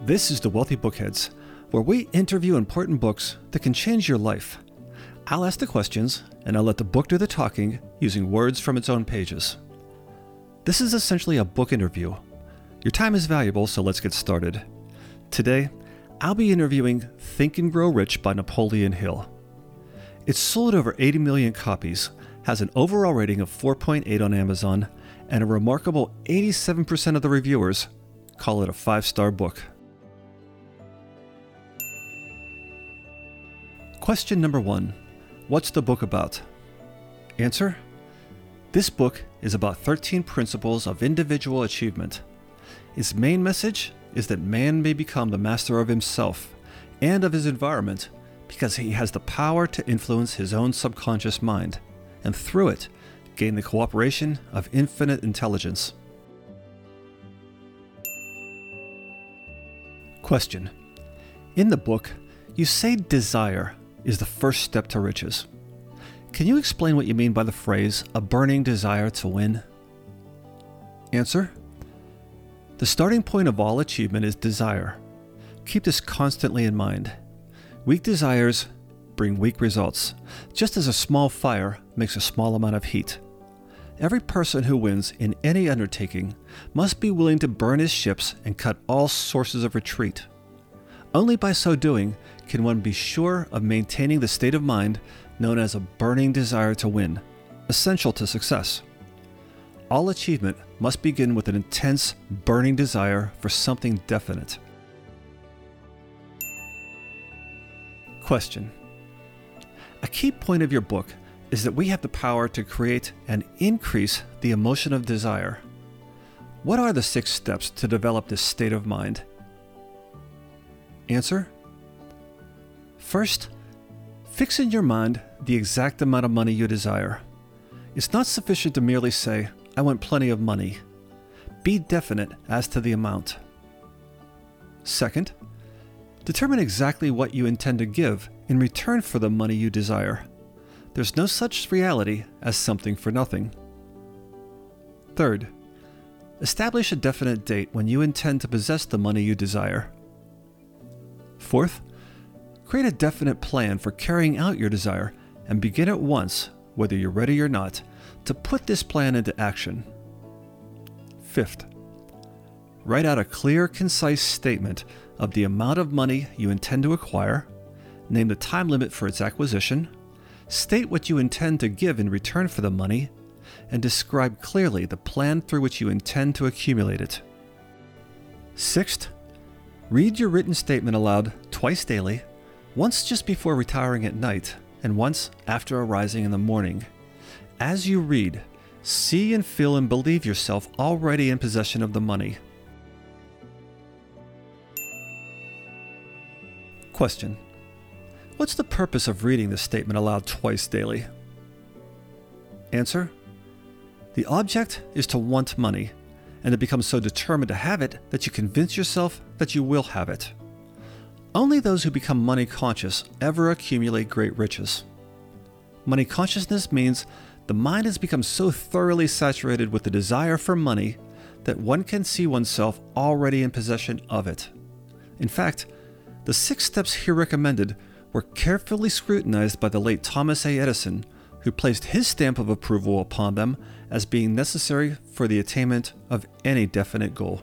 This is the Wealthy Bookheads, where we interview important books that can change your life. I'll ask the questions, and I'll let the book do the talking using words from its own pages. This is essentially a book interview. Your time is valuable, so let's get started. Today, I'll be interviewing Think and Grow Rich by Napoleon Hill. It's sold over 80 million copies, has an overall rating of 4.8 on Amazon, and a remarkable 87% of the reviewers call it a 5-star book. Question number 1. What's the book about? Answer: this book is about 13 principles of individual achievement. Its main message is that man may become the master of himself and of his environment because he has the power to influence his own subconscious mind, and through it, gain the cooperation of infinite intelligence. Question: in the book, you say desire is the first step to riches. Can you explain what you mean by the phrase, a burning desire to win? Answer: the starting point of all achievement is desire. Keep this constantly in mind. Weak desires bring weak results, just as a small fire makes a small amount of heat. Every person who wins in any undertaking must be willing to burn his ships and cut all sources of retreat. Only by so doing can one be sure of maintaining the state of mind known as a burning desire to win, essential to success. All achievement must begin with an intense, burning desire for something definite. Question: a key point of your book is that we have the power to create and increase the emotion of desire. What are the 6 steps to develop this state of mind? Answer: first, fix in your mind the exact amount of money you desire. It's not sufficient to merely say, "I want plenty of money." Be definite as to the amount. Second, determine exactly what you intend to give in return for the money you desire. There's no such reality as something for nothing. Third, establish a definite date when you intend to possess the money you desire. Fourth, create a definite plan for carrying out your desire and begin at once, whether you're ready or not, to put this plan into action. Fifth, write out a clear, concise statement of the amount of money you intend to acquire, name the time limit for its acquisition, state what you intend to give in return for the money, and describe clearly the plan through which you intend to accumulate it. Sixth, read your written statement aloud twice daily, once just before retiring at night, and once after arising in the morning. As you read, see and feel and believe yourself already in possession of the money. Question: what's the purpose of reading this statement aloud twice daily? Answer: the object is to want money, and to become so determined to have it that you convince yourself that you will have it. Only those who become money conscious ever accumulate great riches. Money consciousness means the mind has become so thoroughly saturated with the desire for money that one can see oneself already in possession of it. In fact, the 6 steps here recommended were carefully scrutinized by the late Thomas A. Edison, who placed his stamp of approval upon them as being necessary for the attainment of any definite goal.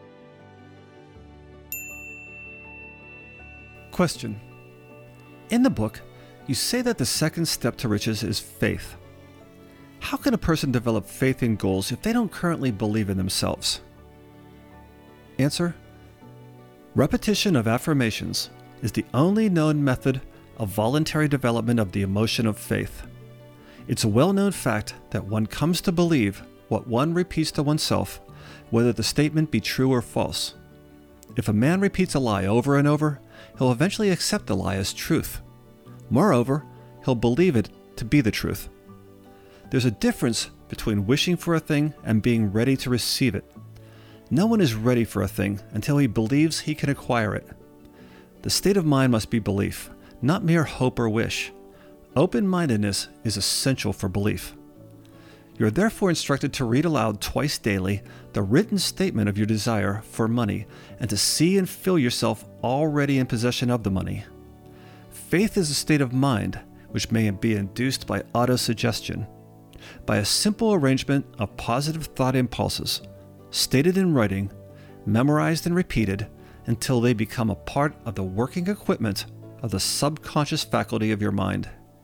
Question: in the book, you say that the second step to riches is faith. How can a person develop faith in goals if they don't currently believe in themselves? Answer: repetition of affirmations is the only known method of voluntary development of the emotion of faith. It's a well-known fact that one comes to believe what one repeats to oneself, whether the statement be true or false. If a man repeats a lie over and over, he'll eventually accept the lie as truth. Moreover, he'll believe it to be the truth. There's a difference between wishing for a thing and being ready to receive it. No one is ready for a thing until he believes he can acquire it. The state of mind must be belief, not mere hope or wish. Open-mindedness is essential for belief. You are therefore instructed to read aloud twice daily the written statement of your desire for money and to see and feel yourself already in possession of the money. Faith is a state of mind which may be induced by autosuggestion, by a simple arrangement of positive thought impulses, stated in writing, memorized and repeated until they become a part of the working equipment of the subconscious faculty of your mind.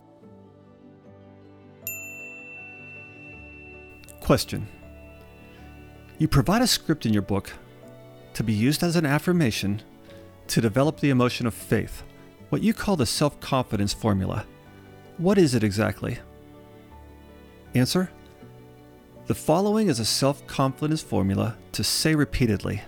Question. You provide a script in your book to be used as an affirmation to develop the emotion of faith, what you call the self-confidence formula. What is it exactly? Answer. The following is a self-confidence formula to say repeatedly.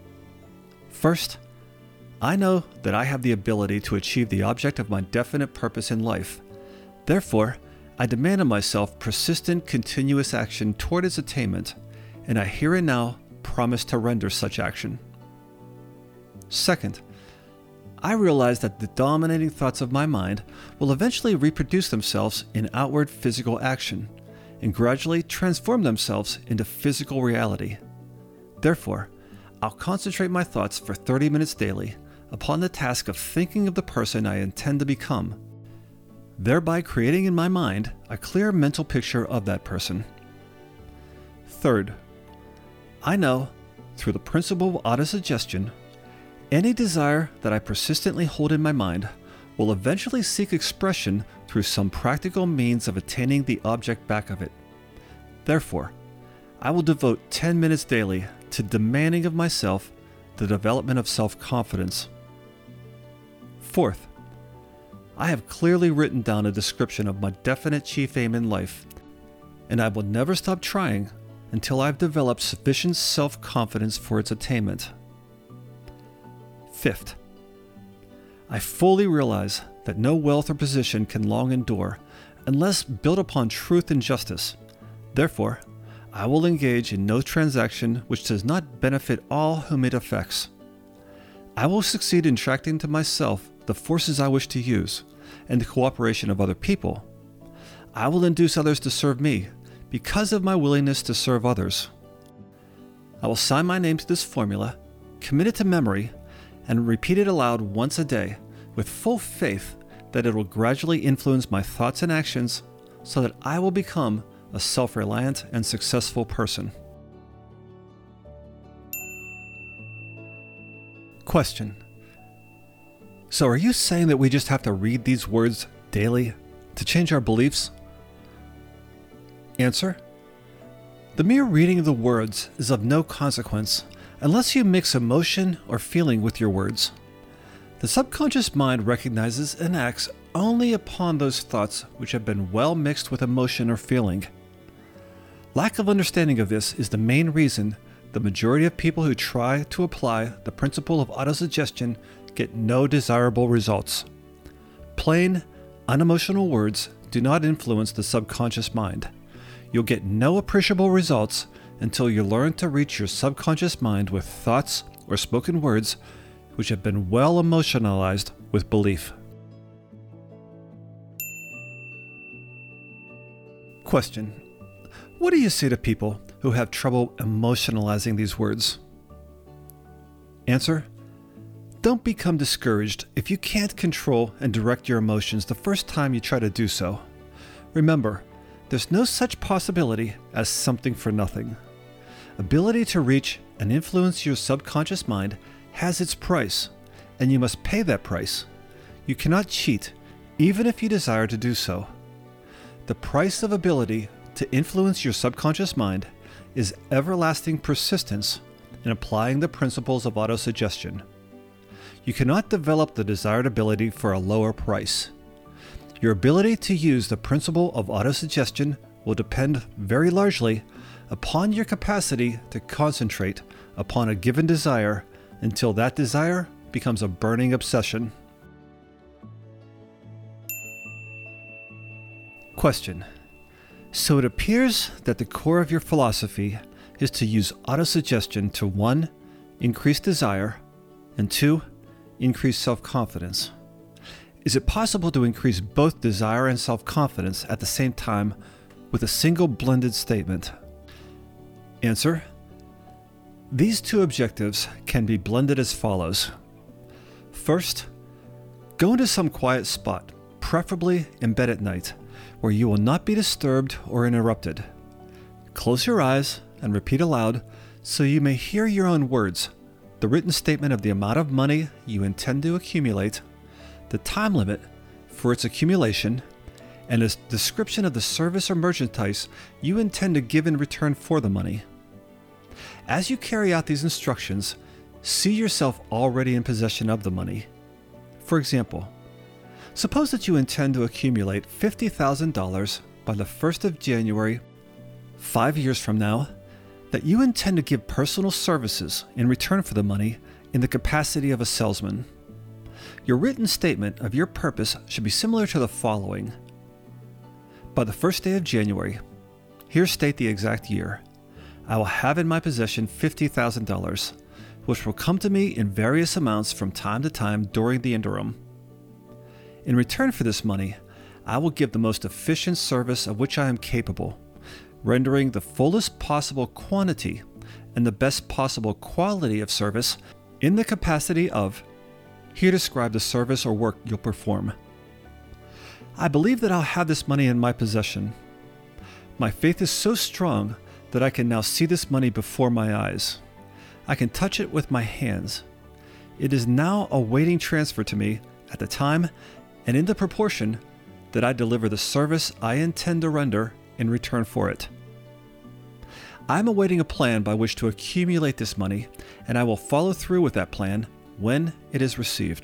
First, I know that I have the ability to achieve the object of my definite purpose in life. Therefore, I demand of myself persistent, continuous action toward its attainment, and I here and now promise to render such action. Second, I realize that the dominating thoughts of my mind will eventually reproduce themselves in outward physical action, and gradually transform themselves into physical reality. Therefore, I'll concentrate my thoughts for 30 minutes daily upon the task of thinking of the person I intend to become, thereby creating in my mind a clear mental picture of that person. Third, I know, through the principle of autosuggestion, any desire that I persistently hold in my mind will eventually seek expression through some practical means of attaining the object back of it. Therefore, I will devote 10 minutes daily to demanding of myself the development of self-confidence. Fourth, I have clearly written down a description of my definite chief aim in life, and I will never stop trying until I've developed sufficient self-confidence for its attainment. Fifth, I fully realize that no wealth or position can long endure unless built upon truth and justice. Therefore, I will engage in no transaction which does not benefit all whom it affects. I will succeed in attracting to myself the forces I wish to use and the cooperation of other people. I will induce others to serve me because of my willingness to serve others. I will sign my name to this formula, commit it to memory, and repeat it aloud once a day with full faith that it will gradually influence my thoughts and actions so that I will become a self-reliant and successful person. Question. So are you saying that we just have to read these words daily to change our beliefs? Answer. The mere reading of the words is of no consequence unless you mix emotion or feeling with your words. The subconscious mind recognizes and acts only upon those thoughts which have been well mixed with emotion or feeling. Lack of understanding of this is the main reason the majority of people who try to apply the principle of autosuggestion get no desirable results. Plain, unemotional words do not influence the subconscious mind. You'll get no appreciable results until you learn to reach your subconscious mind with thoughts or spoken words which have been well emotionalized with belief. Question. What do you say to people who have trouble emotionalizing these words? Answer. Don't become discouraged if you can't control and direct your emotions the first time you try to do so. Remember, there's no such possibility as something for nothing. Ability to reach and influence your subconscious mind has its price, and you must pay that price. You cannot cheat, even if you desire to do so. The price of ability to influence your subconscious mind is everlasting persistence in applying the principles of autosuggestion. You cannot develop the desired ability for a lower price. Your ability to use the principle of autosuggestion will depend very largely upon your capacity to concentrate upon a given desire until that desire becomes a burning obsession. Question. So it appears that the core of your philosophy is to use autosuggestion to 1. Increase desire, and 2. Increase self-confidence. Is it possible to increase both desire and self-confidence at the same time with a single blended statement? Answer: these two objectives can be blended as follows. First, go into some quiet spot, preferably in bed at night, where you will not be disturbed or interrupted. Close your eyes and repeat aloud so you may hear your own words, the written statement of the amount of money you intend to accumulate, the time limit for its accumulation, and a description of the service or merchandise you intend to give in return for the money. As you carry out these instructions, see yourself already in possession of the money. For example, suppose that you intend to accumulate $50,000 by the 1st of January, 5 years from now, that you intend to give personal services in return for the money in the capacity of a salesman. Your written statement of your purpose should be similar to the following. By the 1st day of January, here state the exact year, I will have in my possession $50,000, which will come to me in various amounts from time to time during the interim. In return for this money, I will give the most efficient service of which I am capable, rendering the fullest possible quantity and the best possible quality of service in the capacity of. Here describe the service or work you'll perform. I believe that I'll have this money in my possession. My faith is so strong that I can now see this money before my eyes. I can touch it with my hands. It is now awaiting transfer to me at the time and in the proportion that I deliver the service I intend to render in return for it. I am awaiting a plan by which to accumulate this money, and I will follow through with that plan when it is received.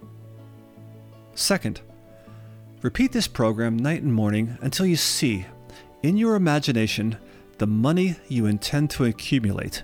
Second, repeat this program night and morning until you see, in your imagination, the money you intend to accumulate.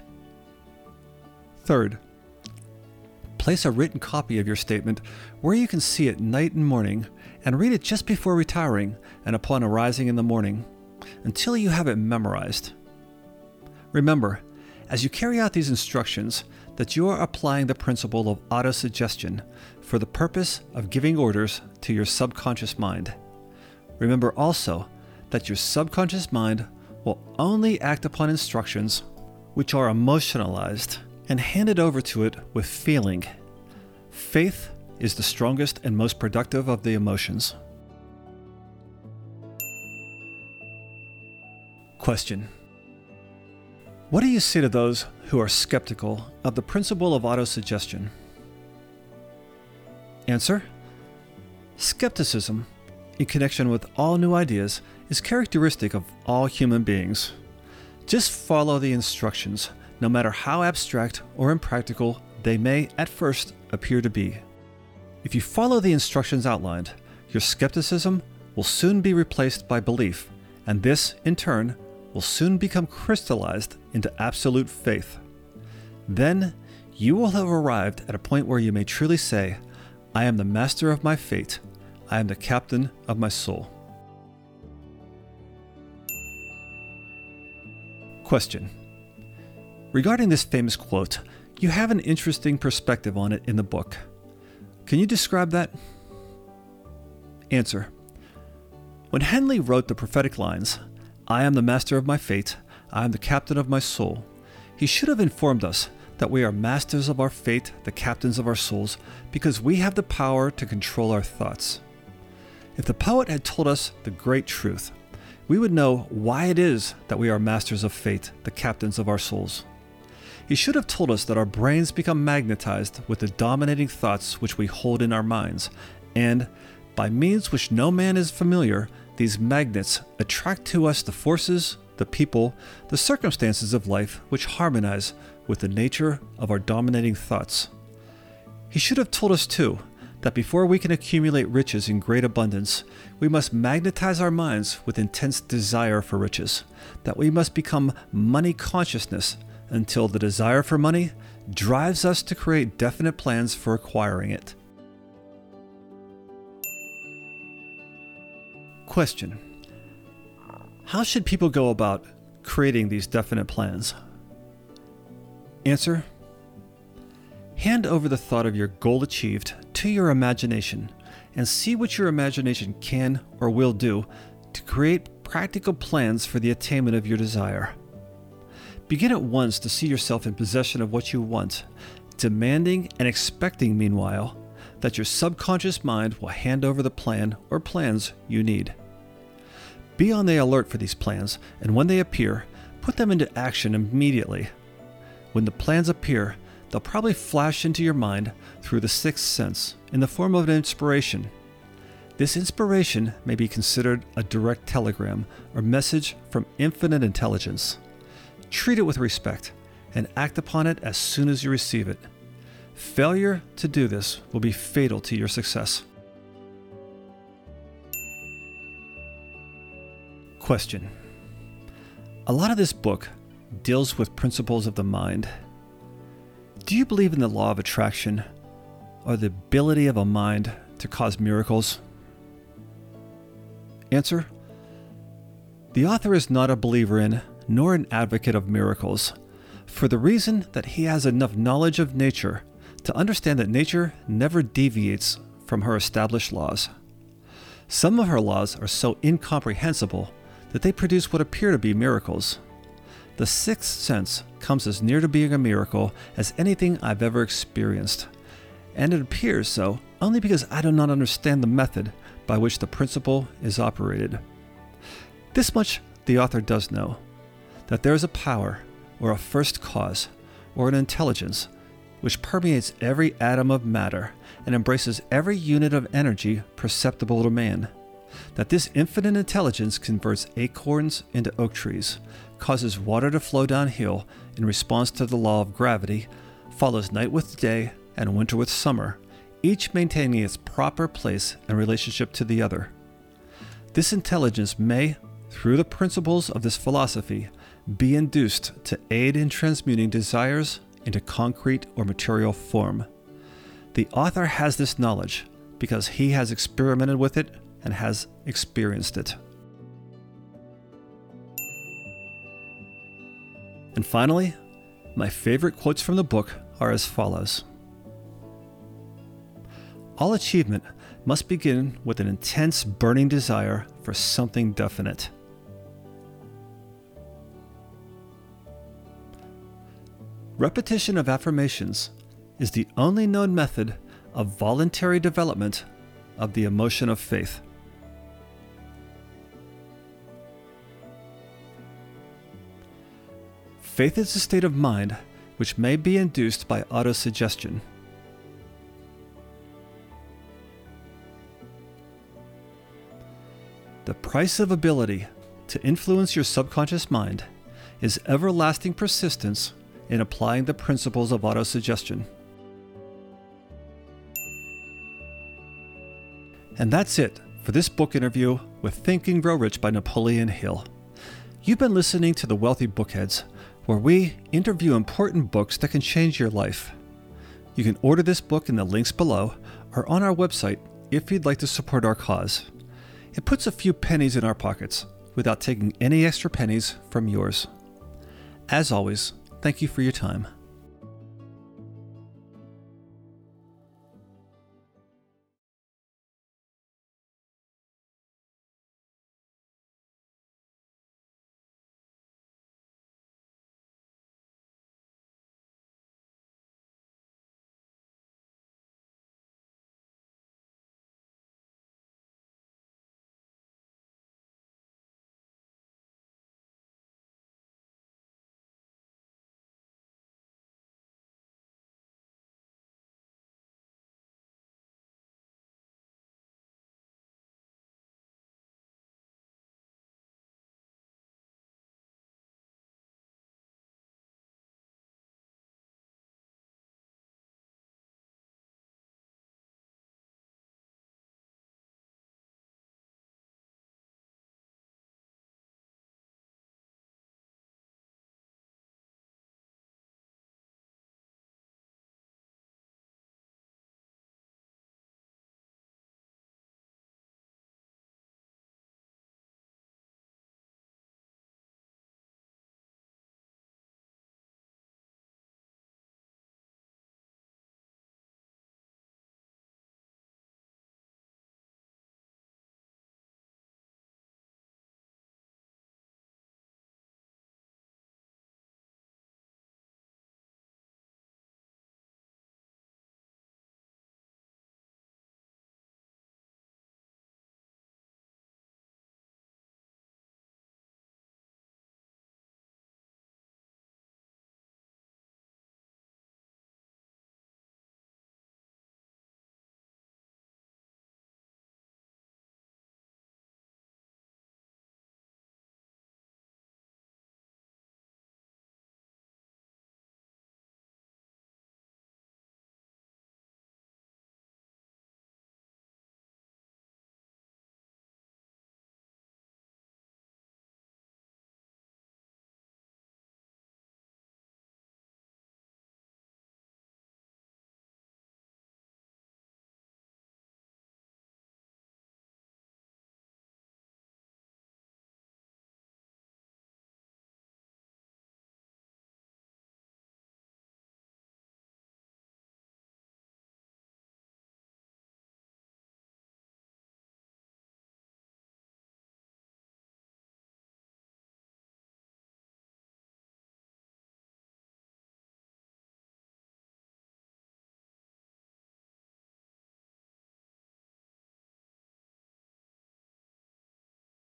Third, place a written copy of your statement where you can see it night and morning and read it just before retiring and upon arising in the morning until you have it memorized. Remember, as you carry out these instructions, that you are applying the principle of autosuggestion for the purpose of giving orders to your subconscious mind. Remember also that your subconscious mind will only act upon instructions which are emotionalized and handed over to it with feeling. Faith is the strongest and most productive of the emotions. Question: what do you say to those who are skeptical of the principle of autosuggestion? Answer: skepticism, in connection with all new ideas, is characteristic of all human beings. Just follow the instructions, no matter how abstract or impractical they may at first appear to be. If you follow the instructions outlined, your skepticism will soon be replaced by belief, and this, in turn, will soon become crystallized into absolute faith. Then, you will have arrived at a point where you may truly say, I am the master of my fate. I am the captain of my soul. Question: regarding this famous quote, you have an interesting perspective on it in the book. Can you describe that? Answer: when Henley wrote the prophetic lines, I am the master of my fate, I am the captain of my soul, he should have informed us that we are masters of our fate, the captains of our souls, because we have the power to control our thoughts. If the poet had told us the great truth, we would know why it is that we are masters of fate, the captains of our souls. He should have told us that our brains become magnetized with the dominating thoughts which we hold in our minds, and, by means which no man is familiar, these magnets attract to us the forces, the people, the circumstances of life which harmonize with the nature of our dominating thoughts. He should have told us, too, that before we can accumulate riches in great abundance, we must magnetize our minds with intense desire for riches, that we must become money consciousness until the desire for money drives us to create definite plans for acquiring it. Question: how should people go about creating these definite plans? Answer: hand over the thought of your goal achieved to your imagination and see what your imagination can or will do to create practical plans for the attainment of your desire. Begin at once to see yourself in possession of what you want, demanding and expecting, meanwhile, that your subconscious mind will hand over the plan or plans you need. Be on the alert for these plans, and when they appear, put them into action immediately. When the plans appear, they'll probably flash into your mind through the sixth sense in the form of an inspiration. This inspiration may be considered a direct telegram or message from infinite intelligence. Treat it with respect and act upon it as soon as you receive it. Failure to do this will be fatal to your success. Question: a lot of this book deals with principles of the mind. Do you believe in the law of attraction or the ability of a mind to cause miracles? Answer: the author is not a believer in nor an advocate of miracles, for the reason that he has enough knowledge of nature to understand that nature never deviates from her established laws. Some of her laws are so incomprehensible that they produce what appear to be miracles. The sixth sense comes as near to being a miracle as anything I've ever experienced, and it appears so only because I do not understand the method by which the principle is operated. This much the author does know, that there is a power, or a first cause, or an intelligence, which permeates every atom of matter and embraces every unit of energy perceptible to man. That this infinite intelligence converts acorns into oak trees, causes water to flow downhill in response to the law of gravity, follows night with day and winter with summer, each maintaining its proper place and relationship to the other. This intelligence may, through the principles of this philosophy, be induced to aid in transmuting desires into concrete or material form. The author has this knowledge because he has experimented with it and has experienced it. And finally, my favorite quotes from the book are as follows: all achievement must begin with an intense, burning desire for something definite. Repetition of affirmations is the only known method of voluntary development of the emotion of faith. Faith is a state of mind which may be induced by autosuggestion. The price of ability to influence your subconscious mind is everlasting persistence in applying the principles of autosuggestion. And that's it for this book interview with Think and Grow Rich by Napoleon Hill. You've been listening to The Wealthy Bookheads, where we interview important books that can change your life. You can order this book in the links below or on our website if you'd like to support our cause. It puts a few pennies in our pockets without taking any extra pennies from yours. As always, thank you for your time.